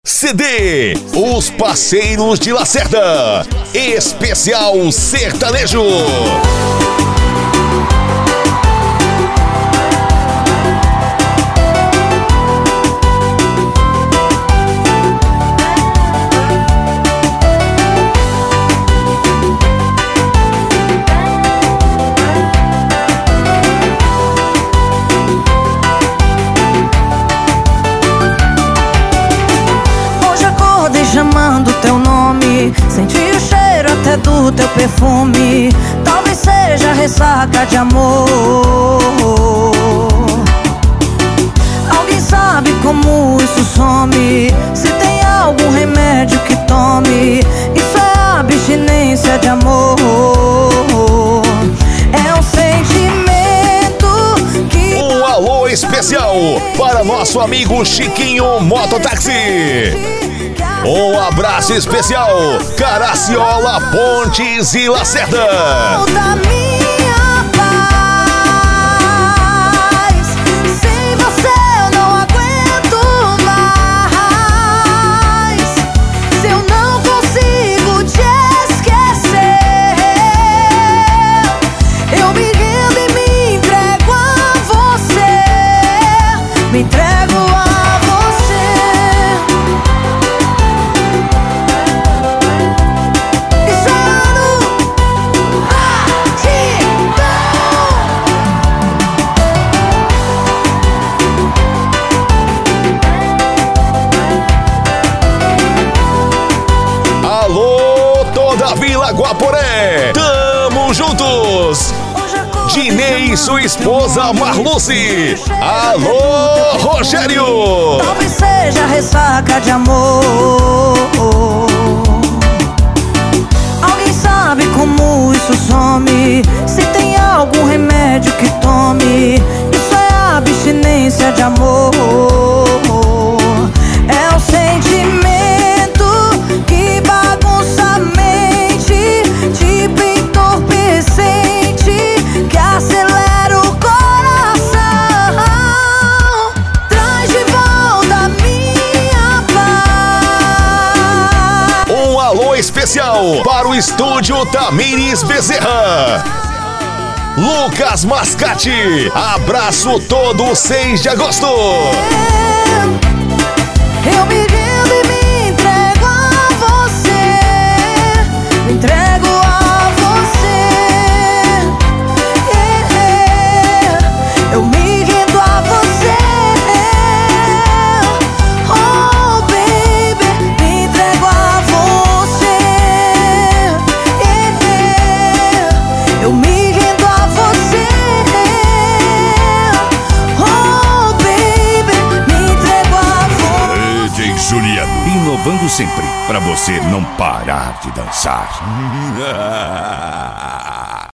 CD, os parceiros de Lacerda, especial sertanejo. Chamando teu nome, senti o cheiro até do teu perfume. Talvez seja ressaca de amor. Alguém sabe como isso some? Se tem algum remédio que tome? Isso é abstinência de amor. É um sentimento que... Um alô especial para nosso amigo Chiquinho Mototáxi. Um abraço especial, Caraciola, Pontes e Lacerda. Da minha paz, sem você eu não aguento mais. Se eu não consigo te esquecer, eu me rendo e me entrego a você. Me entrego a da Vila Guaporé, tamo juntos! Dinei e sua esposa Marluce. Alô, Rogério! Talvez seja ressaca de amor. Alguém sabe como isso some? Se tem algum remédio que tome? Isso é abstinência de amor. É um sentimento que bagunça a mente, tipo entorpecente, que acelera o coração. Traz de volta a minha paz. Um alô especial para o estúdio Tamires Bezerra. Lucas Mascate, abraço todo 6 de agosto. Eu me rendo e me entrego a você. Me entrego a você. Eu me rendo a você. Oh baby, me entrego a você. Eu me rendo a você. Oh baby, me entrego a você. DJ Juliano, inovando sempre, pra você não parar de dançar.